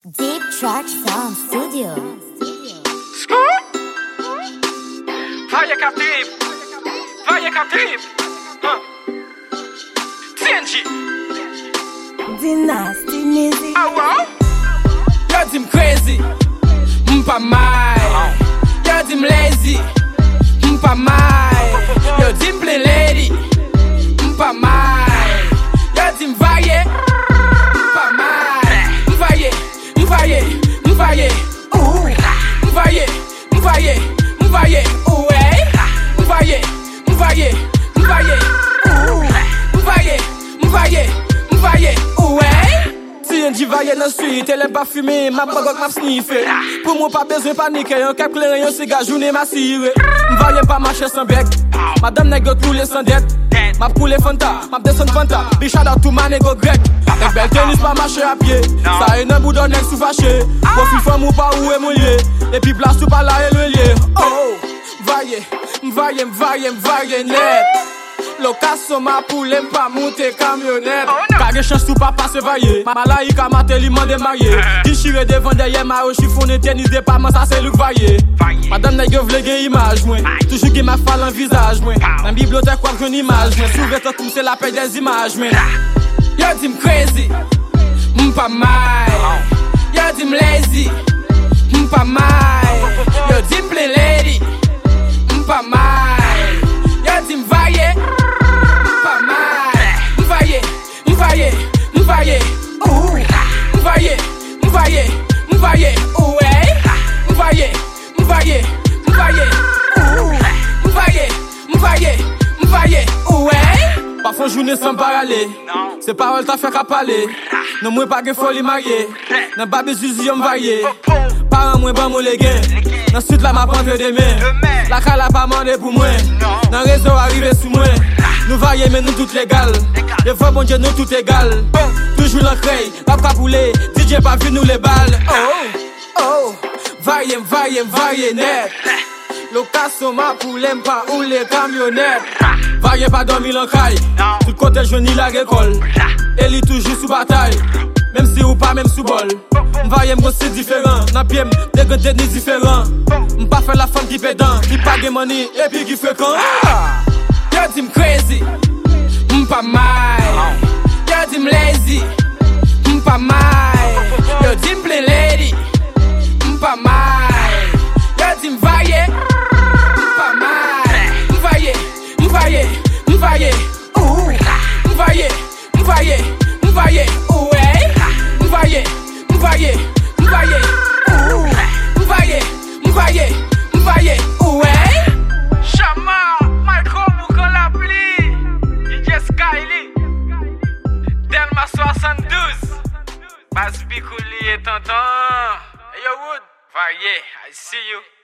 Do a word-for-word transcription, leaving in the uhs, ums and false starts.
Deep Track Sound Studio. Scoop! Vaya Khatib! Vaya Khatib! Huh. T N G! Dynasty music. Ah wow! Yo dim crazy! M'pa mai! Yo dim lazy! M'pa mai! Yo dim play lady! M'pa mai! Yo dim vaye! M'pa mai! M'vaye! M'vaye! M'vaye! Ouh! M'vaye! M'vaye! M'vaye! Ouh! M'vaye! M'vaye! M'vaye! Ouh! M'vaye! M'vaye! M'vaye! Ouh! T N G vaye nan suite, elle aime pas fumer, ma bagotte m'a sniffé. Pour moi pas besoin paniquer, un cap clair, un cigare, journée m'a ciré. M'vaye pas marcher sans bec, madame nègre coulé sans dette. M'a coulé Fanta, m'a descend Fanta, bichade à tout ma nègre grec. Les belles tennis pas marcher à pied, ça est un bout d'un ex sous fâché. Profil femme ou pas où est mouillé, et puis place tout pas là et le lié. Oh, vaye, m'vaye, m'vaye, m'vaye net. Location ma poule pas monter camionnette. Kage chance tout pas passer vailler. Malaï ka maté li mande marié. Déchiré devant derrière ma au chiffonné tennis département ça c'est Luc vailler. Madame n'a que vle gen image moi. Toujours que ma fall en visage moi. Dans bibliothèque quoi une image moi. Souvent tout c'est la paix des images moi. Yo dim crazy. M'pa mai. Yo dim lazy. M'pa mai. Yo dim play lady. M'pa mai. Yo dim vaye. M'vaye, m'vaye, m'vaye, ouh, m'vaye, m'vaye, m'vaye, ouh, m'vaye, m'vaye, m'vaye, ouh, m'vaye, m'vaye, m'vaye, ouh. Parfois journée sans parler, c'est parole t'a fait qu'à parler. Non moi pas que folie mariée, non pas besoin m'vaye. Parents moi ban moi les gains, dans suite là m'a pas de main. La cala pas mandé pour moi, dans réseau arrivé sous moi. Nous vaillons mais nous tout légal. Des fois bon Dieu nous tout égal. Toujours l'encreille, pas capouler, D J pas vu nous les balles. Oh, oh, vaillons, vaillons, vaillons net. Location ma poule pas ou les camionnettes. Vaillons pas dormir l'encaille. Tout côté je ni la récolte. Elle est toujours sous bataille. Même si ou pas même sous bol. M'vaillons c'est différent. N'a pied des grands tennis différents. M'pas faire la femme qui pédant, qui pas de money et puis qui fréquent. Yo dim crazy, m'pa mai. Yo dim lazy, m'pa mai. Yo dim play lady, m'pa mai. Yo dim vaye, m'pa mai. M'vaye, m'vaye, m'vaye, ouh. M'vaye, m'vaye, m'vaye, ouh. M'vaye, m'vaye, m'vaye, ouh. M'vaye, m'vaye, m'vaye, ouh. Chama. Delma soixante-douze Bas Bikouli et tonton. Hey yo Wood, vaillé, I see you.